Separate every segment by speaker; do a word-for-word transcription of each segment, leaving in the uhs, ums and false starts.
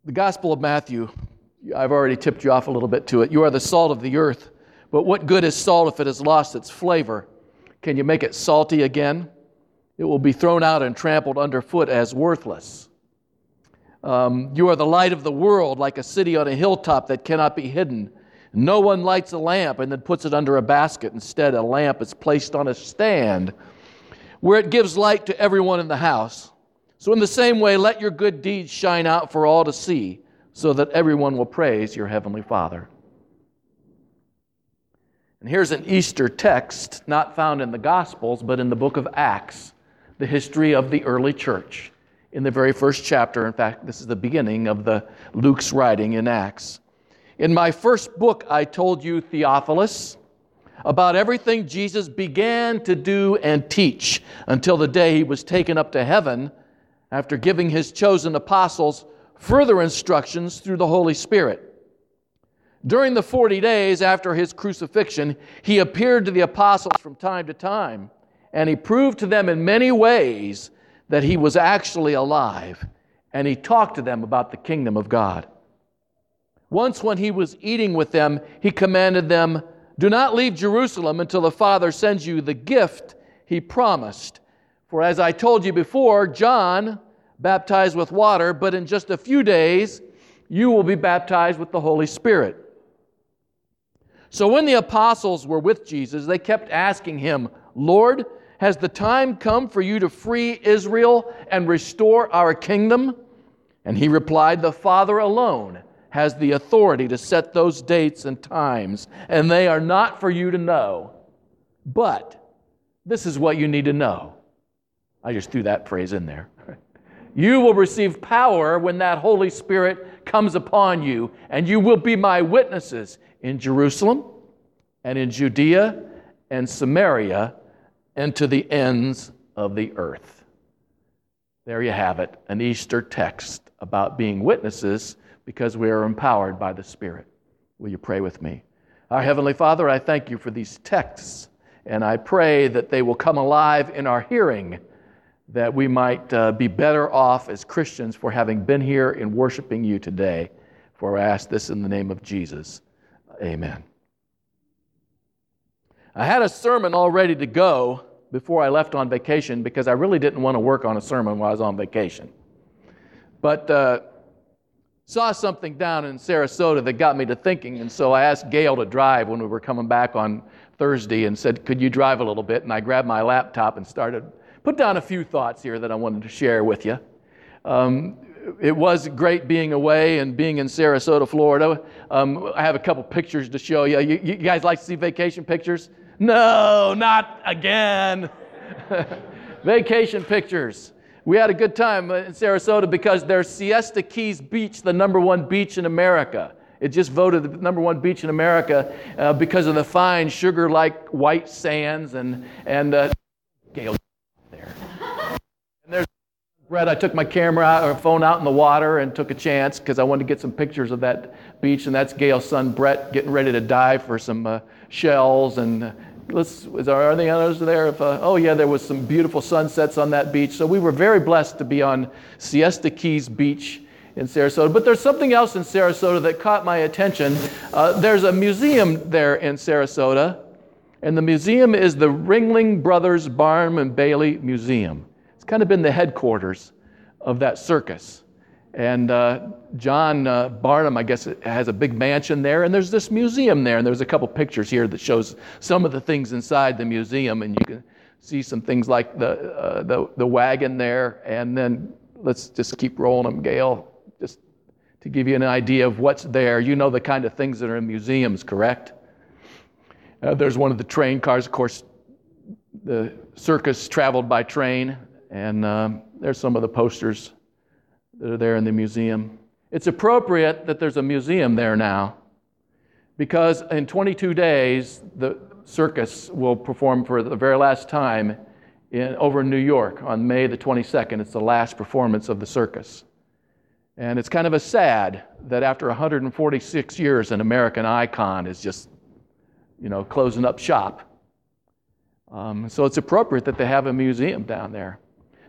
Speaker 1: The Gospel of Matthew, I've already tipped you off a little bit to it. You are the salt of the earth, but what good is salt if it has lost its flavor? Can you make it salty again? It will be thrown out and trampled underfoot as worthless. Um, you are the light of the world, like a city on a hilltop that cannot be hidden. No one lights a lamp and then puts it under a basket. Instead, a lamp is placed on a stand where it gives light to everyone in the house. So in the same way, let your good deeds shine out for all to see, so that everyone will praise your heavenly Father. And here's an Easter text, not found in the Gospels, but in the book of Acts, the history of the early church. In the very first chapter, in fact, this is the beginning of the Luke's writing in Acts. In my first book, I told you, Theophilus, about everything Jesus began to do and teach until the day he was taken up to heaven, after giving his chosen apostles further instructions through the Holy Spirit. During the forty days after his crucifixion, he appeared to the apostles from time to time, and he proved to them in many ways that he was actually alive, and he talked to them about the kingdom of God. Once when he was eating with them, he commanded them, "Do not leave Jerusalem until the Father sends you the gift he promised. For as I told you before, John baptized with water, but in just a few days you will be baptized with the Holy Spirit." So when the apostles were with Jesus, they kept asking him, "Lord, has the time come for you to free Israel and restore our kingdom?" And he replied, "The Father alone has the authority to set those dates and times, and they are not for you to know. But this is what you need to know." I just threw that phrase in there. "You will receive power when that Holy Spirit comes upon you, and you will be my witnesses in Jerusalem and in Judea and Samaria and to the ends of the earth." There you have it, an Easter text about being witnesses because we are empowered by the Spirit. Will you pray with me? Our Heavenly Father, I thank you for these texts, and I pray that they will come alive in our hearing, that we might uh, be better off as Christians for having been here and worshiping you today. For I ask this in the name of Jesus. Amen. I had a sermon all ready to go before I left on vacation because I really didn't want to work on a sermon while I was on vacation. But uh, saw something down in Sarasota that got me to thinking, and so I asked Gail to drive when we were coming back on Thursday and said, "Could you drive a little bit?" And I grabbed my laptop and started put down a few thoughts here that I wanted to share with you. Um, it was great being away and being in Sarasota, Florida. Um, I have a couple pictures to show you. you. You guys like to see vacation pictures? No, not again. Vacation pictures. We had a good time in Sarasota because there's Siesta Keys Beach, the number one beach in America. It just voted the number one beach in America uh, because of the fine sugar-like white sands and and uh, Gail. There. And there's Brett. I took my camera out, or phone out in the water and took a chance because I wanted to get some pictures of that beach. And that's Gail's son Brett getting ready to dive for some uh, shells. And uh, let's is there anything others there? If, uh, oh yeah, there was some beautiful sunsets on that beach. So we were very blessed to be on Siesta Keys Beach in Sarasota. But there's something else in Sarasota that caught my attention. Uh, there's a museum there in Sarasota. And the museum is the Ringling Brothers Barnum and Bailey Museum. It's kind of been the headquarters of that circus. And uh, John uh, Barnum, I guess, has a big mansion there. And there's this museum there. And there's a couple pictures here that shows some of the things inside the museum. And you can see some things like the uh, the, the wagon there. And then let's just keep rolling them, Gail, just to give you an idea of what's there. You know the kind of things that are in museums, correct? Uh, there's one of the train cars. Of course, the circus traveled by train, and um, there's some of the posters that are there in the museum. It's appropriate that there's a museum there now because in twenty-two days, the circus will perform for the very last time in, over in New York on May the twenty-second. It's the last performance of the circus. And it's kind of a sad that after one hundred forty-six years, an American icon is just you know, closing up shop. Um, so it's appropriate that they have a museum down there.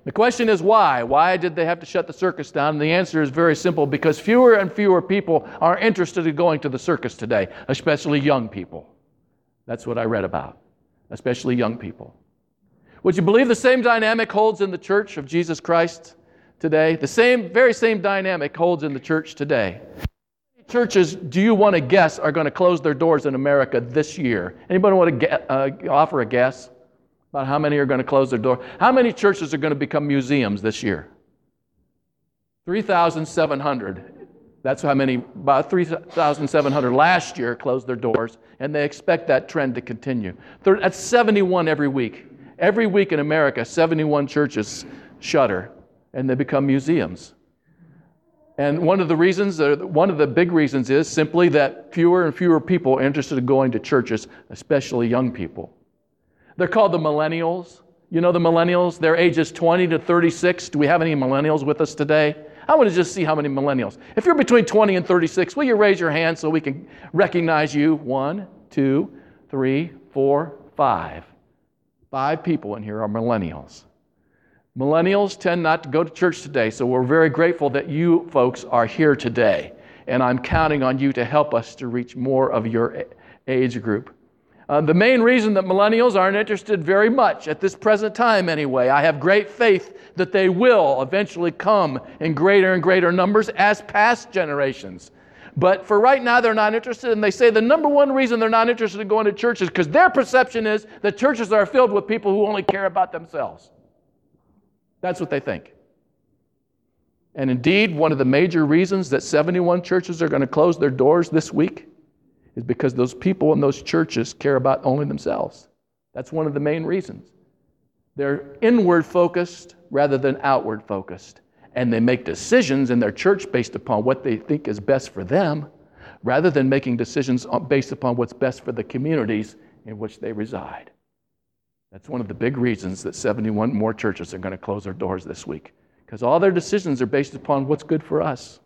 Speaker 1: The question is why? Why did they have to shut the circus down? And the answer is very simple, because fewer and fewer people are interested in going to the circus today, especially young people. That's what I read about, especially young people. Would you believe the same dynamic holds in the Church of Jesus Christ today? The same, very same dynamic holds in the church today. How many churches do you want to guess are going to close their doors in America this year? Anybody want to get, uh, offer a guess about how many are going to close their door? How many churches are going to become museums this year? three thousand seven hundred. That's how many, about three thousand seven hundred last year closed their doors, and they expect that trend to continue. That's seventy-one every week. Every week in America, seventy-one churches shutter, and they become museums. And one of the reasons, one of the big reasons is simply that fewer and fewer people are interested in going to churches, especially young people. They're called the millennials. You know the millennials? They're ages twenty to thirty-six. Do we have any millennials with us today? I want to just see how many millennials. If you're between twenty and thirty-six, will you raise your hand so we can recognize you? One, two, three, four, five. Five people in here are millennials. Millennials tend not to go to church today, so we're very grateful that you folks are here today. And I'm counting on you to help us to reach more of your age group. Uh, the main reason that millennials aren't interested very much at this present time anyway, I have great faith that they will eventually come in greater and greater numbers as past generations. But for right now, they're not interested, and they say the number one reason they're not interested in going to church is because their perception is that churches are filled with people who only care about themselves. That's what they think. And indeed, one of the major reasons that seventy-one churches are going to close their doors this week is because those people in those churches care about only themselves. That's one of the main reasons. They're inward focused rather than outward focused. And they make decisions in their church based upon what they think is best for them, rather than making decisions based upon what's best for the communities in which they reside. That's one of the big reasons that seventy-one more churches are going to close their doors this week, because all their decisions are based upon what's good for us.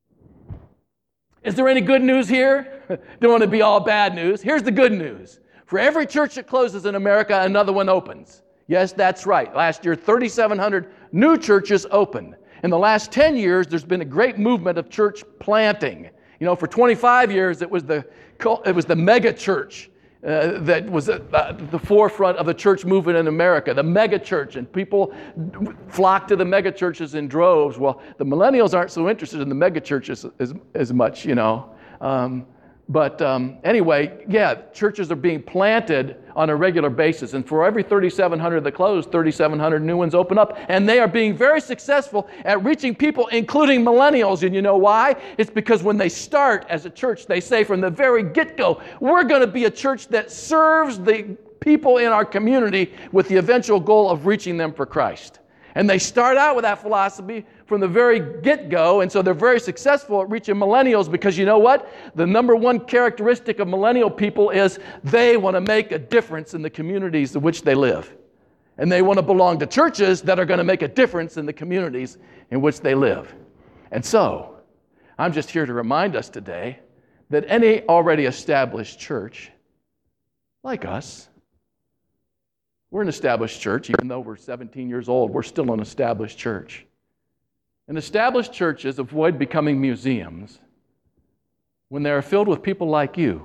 Speaker 1: Is there any good news here? Don't want to be all bad news. Here's the good news. For every church that closes in America, another one opens. Yes, that's right. Last year, thirty-seven hundred new churches opened. In the last ten years, there's been a great movement of church planting. You know, for twenty-five years, it was the it was the mega church uh, that was at the forefront of the church movement in America, the mega church, and people flocked to the mega churches in droves. Well, the millennials aren't so interested in the mega churches as, as much, you know. Um, But um, anyway, yeah, churches are being planted on a regular basis. And for every thirty-seven hundred that close, thirty-seven hundred new ones open up. And they are being very successful at reaching people, including millennials. And you know why? It's because when they start as a church, they say from the very get-go, we're going to be a church that serves the people in our community with the eventual goal of reaching them for Christ. And they start out with that philosophy from the very get-go, and so they're very successful at reaching millennials because you know what? The number one characteristic of millennial people is they want to make a difference in the communities in which they live. And they want to belong to churches that are going to make a difference in the communities in which they live. And so, I'm just here to remind us today that any already established church, like us, we're an established church, even though we're seventeen years old, we're still an established church. And established churches avoid becoming museums when they are filled with people like you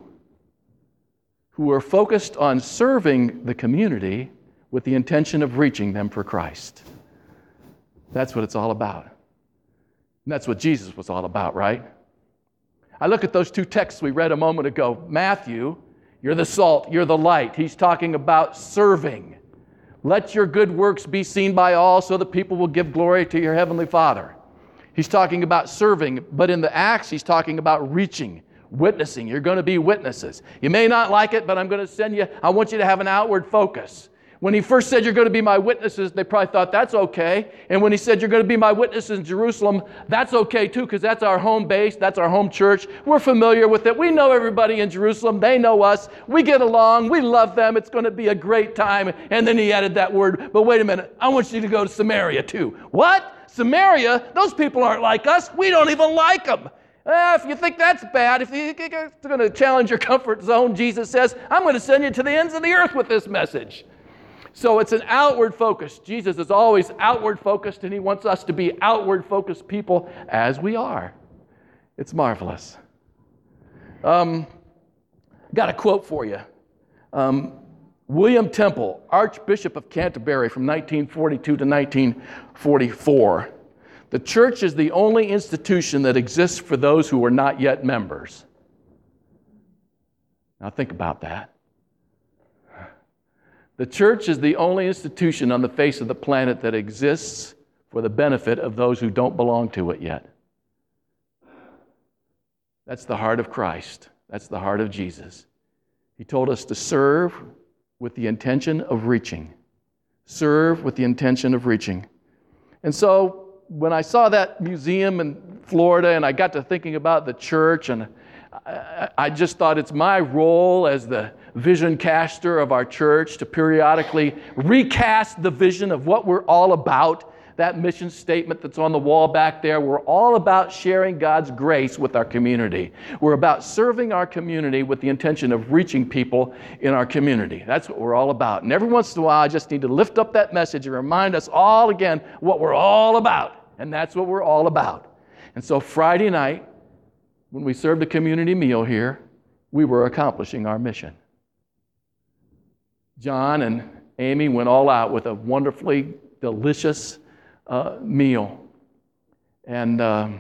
Speaker 1: who are focused on serving the community with the intention of reaching them for Christ. That's what it's all about. And that's what Jesus was all about, right? I look at those two texts we read a moment ago. Matthew, you're the salt, you're the light. He's talking about serving. Let your good works be seen by all so that people will give glory to your heavenly Father. He's talking about serving, but in the Acts, he's talking about reaching, witnessing. You're going to be witnesses. You may not like it, but I'm going to send you, I want you to have an outward focus. When he first said you're going to be my witnesses, they probably thought that's okay. And when he said you're going to be my witnesses in Jerusalem, that's okay too, because that's our home base, that's our home church. We're familiar with it. We know everybody in Jerusalem. They know us. We get along. We love them. It's going to be a great time. And then he added that word, but wait a minute, I want you to go to Samaria too. What? Samaria? Those people aren't like us. We don't even like them. Eh, if you think that's bad, if you're going to challenge your comfort zone, Jesus says, I'm going to send you to the ends of the earth with this message. So it's an outward focus. Jesus is always outward focused, and he wants us to be outward focused people as we are. It's marvelous. Um, got a quote for you. Um, William Temple, Archbishop of Canterbury from nineteen forty-two to nineteen forty-four. The church is the only institution that exists for those who are not yet members. Now think about that. The church is the only institution on the face of the planet that exists for the benefit of those who don't belong to it yet. That's the heart of Christ. That's the heart of Jesus. He told us to serve with the intention of reaching. Serve with the intention of reaching. And so when I saw that museum in Florida and I got to thinking about the church, and I, I just thought it's my role as the vision caster of our church to periodically recast the vision of what we're all about. That mission statement that's on the wall back there, we're all about sharing God's grace with our community. We're about serving our community with the intention of reaching people in our community. That's what we're all about. And every once in a while, I just need to lift up that message and remind us all again what we're all about. And that's what we're all about. And so Friday night, when we served a community meal here, we were accomplishing our mission. John and Amy went all out with a wonderfully delicious uh, meal. And um,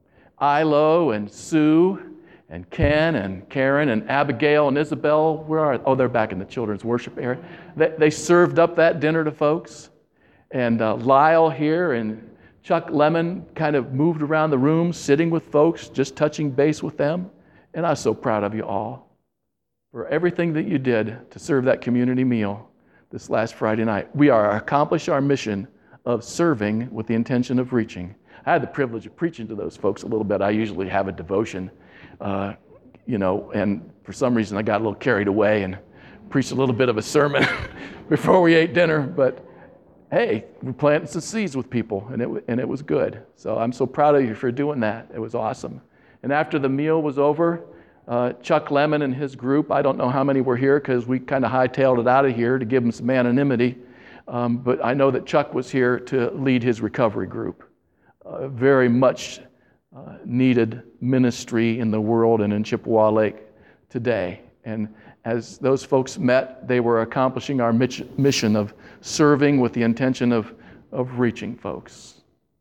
Speaker 1: Ilo and Sue and Ken and Karen and Abigail and Isabel, where are, oh, they're back in the children's worship area. They, they served up that dinner to folks. And uh, Lyle here and Chuck Lemon kind of moved around the room, sitting with folks, just touching base with them. And I'm so proud of you all for everything that you did to serve that community meal this last Friday night. We are accomplish our mission of serving with the intention of reaching. I had the privilege of preaching to those folks a little bit. I usually have a devotion, uh, you know, and for some reason I got a little carried away and preached a little bit of a sermon before we ate dinner. But hey, we planted some seeds with people, and it and it was good. So I'm so proud of you for doing that. It was awesome. And after the meal was over, Uh, Chuck Lemon and his group, I don't know how many were here because we kind of hightailed it out of here to give them some anonymity. Um, but I know that Chuck was here to lead his recovery group. Uh, very much uh, needed ministry in the world and in Chippewa Lake today. And as those folks met, they were accomplishing our mission of serving with the intention of, of reaching folks.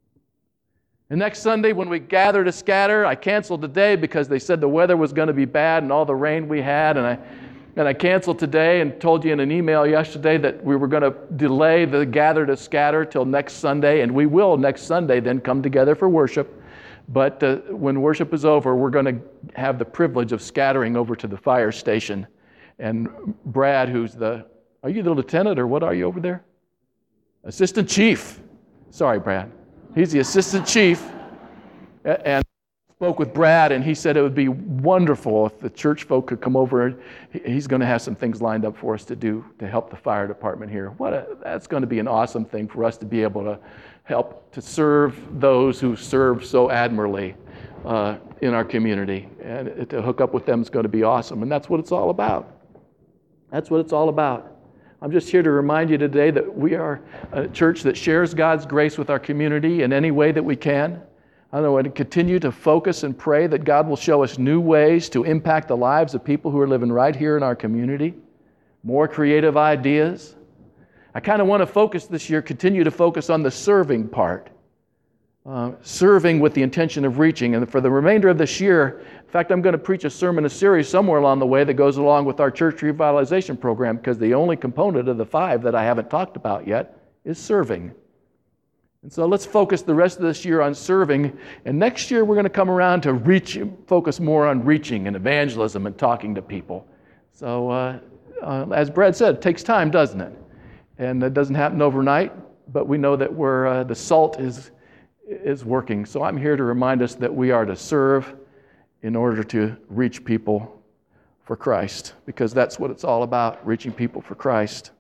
Speaker 1: And next Sunday, when we gather to scatter, I canceled today because they said the weather was going to be bad and all the rain we had. And I and I canceled today and told you in an email yesterday that we were going to delay the gather to scatter till next Sunday. And we will next Sunday then come together for worship. But uh, when worship is over, we're going to have the privilege of scattering over to the fire station. And Brad, who's the, are you the lieutenant or what are you over there? Assistant chief. Sorry, Brad. He's the assistant chief, and spoke with Brad, and he said it would be wonderful if the church folk could come over. He's going to have some things lined up for us to do to help the fire department here. What a, that's going to be an awesome thing for us to be able to help to serve those who serve so admirably uh, in our community, and to hook up with them is going to be awesome. And that's what it's all about. That's what it's all about. I'm just here to remind you today that we are a church that shares God's grace with our community in any way that we can. I know, and continue to focus and pray that God will show us new ways to impact the lives of people who are living right here in our community. More creative ideas. I kind of want to focus this year, continue to focus on the serving part. Uh, serving with the intention of reaching. And for the remainder of this year, in fact, I'm going to preach a sermon, a series somewhere along the way that goes along with our church revitalization program, because the only component of the five that I haven't talked about yet is serving. And so let's focus the rest of this year on serving. And next year, we're going to come around to reach, focus more on reaching and evangelism and talking to people. So uh, uh, as Brad said, it takes time, doesn't it? And it doesn't happen overnight, but we know that we're, uh, the salt is is working. So I'm here to remind us that we are to serve in order to reach people for Christ, because that's what it's all about, reaching people for Christ.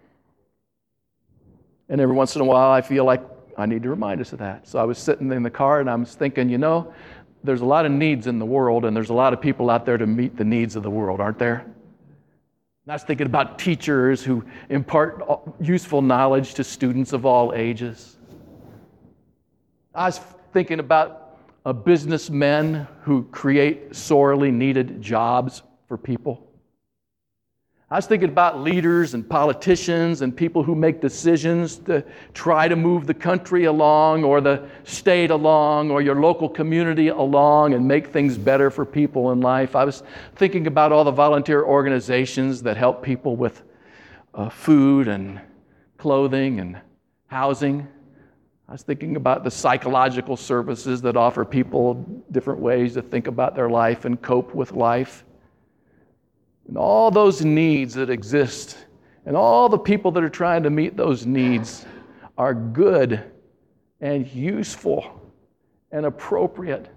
Speaker 1: And every once in a while, I feel like I need to remind us of that. So I was sitting in the car and I was thinking, you know, there's a lot of needs in the world, and there's a lot of people out there to meet the needs of the world, aren't there? I was thinking about teachers who impart useful knowledge to students of all ages. I was thinking about uh, businessmen who create sorely needed jobs for people. I was thinking about leaders and politicians and people who make decisions to try to move the country along or the state along or your local community along and make things better for people in life. I was thinking about all the volunteer organizations that help people with uh, food and clothing and housing. I was thinking about the psychological services that offer people different ways to think about their life and cope with life. And all those needs that exist, and all the people that are trying to meet those needs are good and useful and appropriate.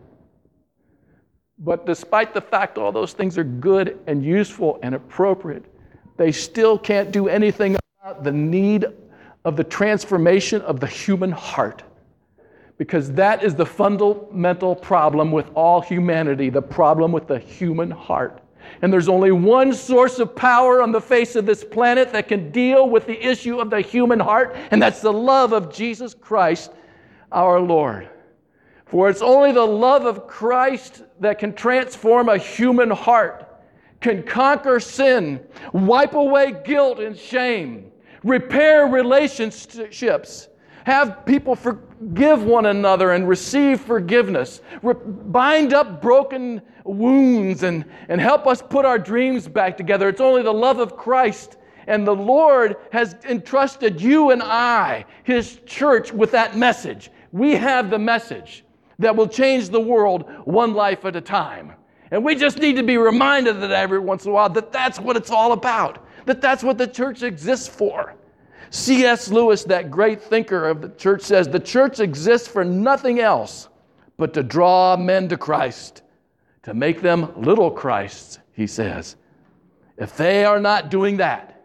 Speaker 1: But despite the fact all those things are good and useful and appropriate, they still can't do anything about the need of the transformation of the human heart. Because that is the fundamental problem with all humanity, the problem with the human heart. And there's only one source of power on the face of this planet that can deal with the issue of the human heart, and that's the love of Jesus Christ, our Lord. For it's only the love of Christ that can transform a human heart, can conquer sin, wipe away guilt and shame, repair relationships, have people forgive one another and receive forgiveness, Re- bind up broken wounds and, and help us put our dreams back together. It's only the love of Christ. And the Lord has entrusted you and I, His church, with that message. We have the message that will change the world one life at a time. And we just need to be reminded of that every once in a while, that that's what it's all about, that that's what the church exists for. C S Lewis, that great thinker of the church, says, the church exists for nothing else but to draw men to Christ, to make them little Christs, he says. If they are not doing that,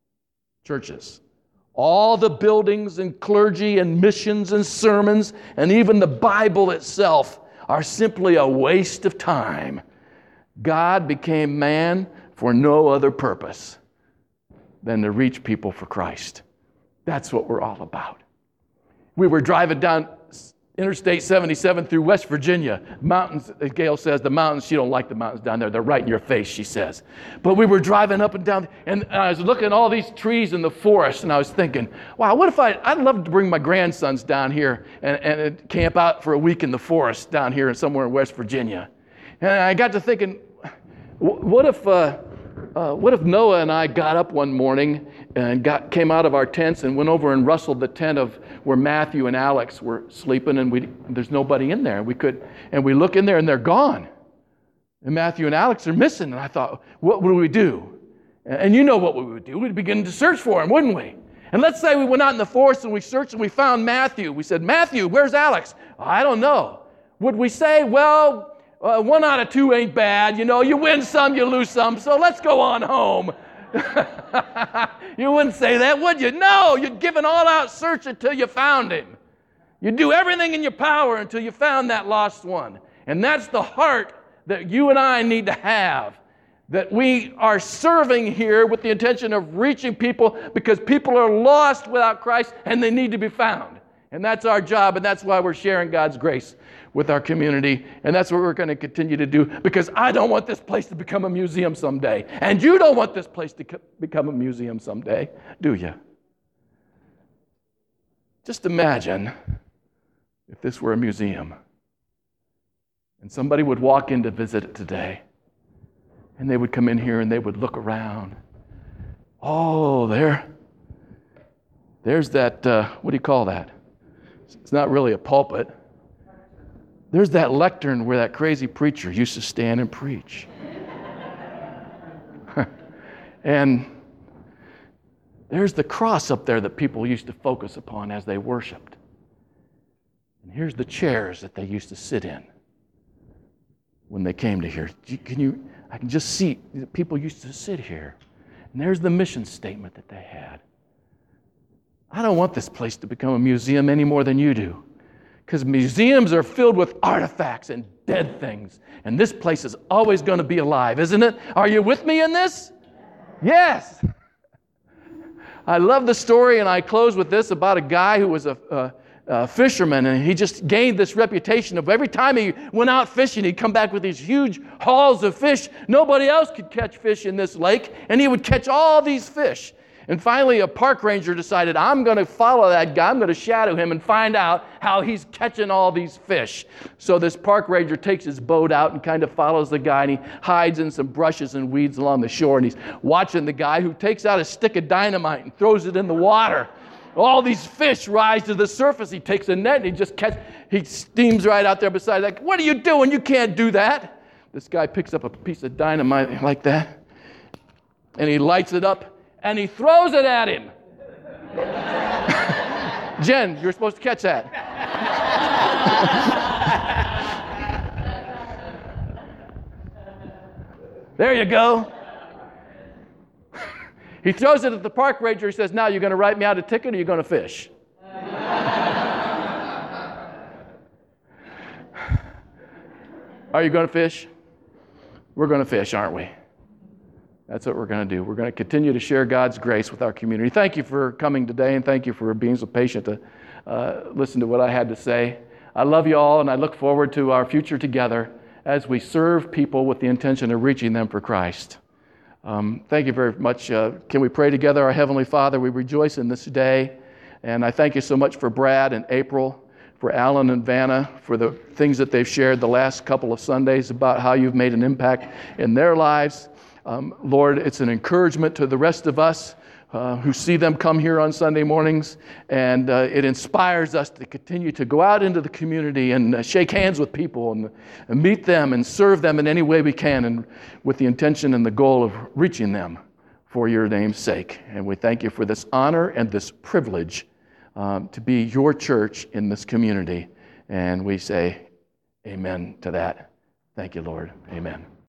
Speaker 1: churches, all the buildings and clergy and missions and sermons and even the Bible itself are simply a waste of time. God became man for no other purpose than to reach people for Christ. That's what we're all about. We were driving down Interstate seventy-seven through West Virginia. Mountains, Gail says, the mountains, she don't like the mountains down there. They're right in your face, she says. But we were driving up and down, and I was looking at all these trees in the forest, and I was thinking, wow, what if I, I'd love to bring my grandsons down here and, and camp out for a week in the forest down here somewhere in West Virginia. And I got to thinking, what if... Uh, Uh, what if Noah and I got up one morning and got came out of our tents and went over and rustled the tent of where Matthew and Alex were sleeping, and we there's nobody in there. We could, and we look in there and they're gone. And Matthew and Alex are missing. And I thought, what would we do? And you know what we would do. We'd begin to search for him, wouldn't we? And let's say we went out in the forest and we searched and we found Matthew. We said, Matthew, where's Alex? I don't know. Would we say, well, Uh, one out of two ain't bad. You know, you win some, you lose some, so let's go on home. You wouldn't say that, would you? No, you'd give an all-out search until you found him. You'd do everything in your power until you found that lost one. And that's the heart that you and I need to have, that we are serving here with the intention of reaching people because people are lost without Christ and they need to be found. And that's our job, and that's why we're sharing God's grace with our community, and that's what we're going to continue to do, because I don't want this place to become a museum someday, and you don't want this place to become a museum someday, do you? Just imagine if this were a museum, and somebody would walk in to visit it today, and they would come in here and they would look around. Oh, there, there's that, uh, what do you call that? It's not really a pulpit. There's that lectern where that crazy preacher used to stand and preach. And there's the cross up there that people used to focus upon as they worshiped. And here's the chairs that they used to sit in when they came to here. Can you, I can just see people used to sit here. And there's the mission statement that they had. I don't want this place to become a museum any more than you do. Because museums are filled with artifacts and dead things. And this place is always going to be alive, isn't it? Are you with me in this? Yes. I love the story, and I close with this about a guy who was a, a, a fisherman, and he just gained this reputation of every time he went out fishing, he'd come back with these huge hauls of fish. Nobody else could catch fish in this lake, and he would catch all these fish. And finally, a park ranger decided, I'm going to follow that guy. I'm going to shadow him and find out how he's catching all these fish. So this park ranger takes his boat out and kind of follows the guy, and he hides in some brushes and weeds along the shore, and he's watching the guy who takes out a stick of dynamite and throws it in the water. All these fish rise to the surface. He takes a net and he just catch, he steams right out there beside like, what are you doing? You can't do that. This guy picks up a piece of dynamite like that, and he lights it up, and he throws it at him. Jen, you're supposed to catch that. There you go. He throws it at the park ranger. He says, now you're going to write me out a ticket, or you're going to fish? Are you going to fish? We're going to fish, aren't we? That's what we're going to do. We're going to continue to share God's grace with our community. Thank you for coming today, and thank you for being so patient to uh, listen to what I had to say. I love you all, and I look forward to our future together as we serve people with the intention of reaching them for Christ. Um, thank you very much. Uh, can we pray together? Our Heavenly Father, we rejoice in this day, and I thank you so much for Brad and April, for Alan and Vanna, for the things that they've shared the last couple of Sundays about how you've made an impact in their lives. Um, Lord, it's an encouragement to the rest of us uh, who see them come here on Sunday mornings, and uh, it inspires us to continue to go out into the community and uh, shake hands with people and, and meet them and serve them in any way we can, and with the intention and the goal of reaching them for your name's sake. And we thank you for this honor and this privilege um, to be your church in this community. And we say amen to that. Thank you, Lord. Amen.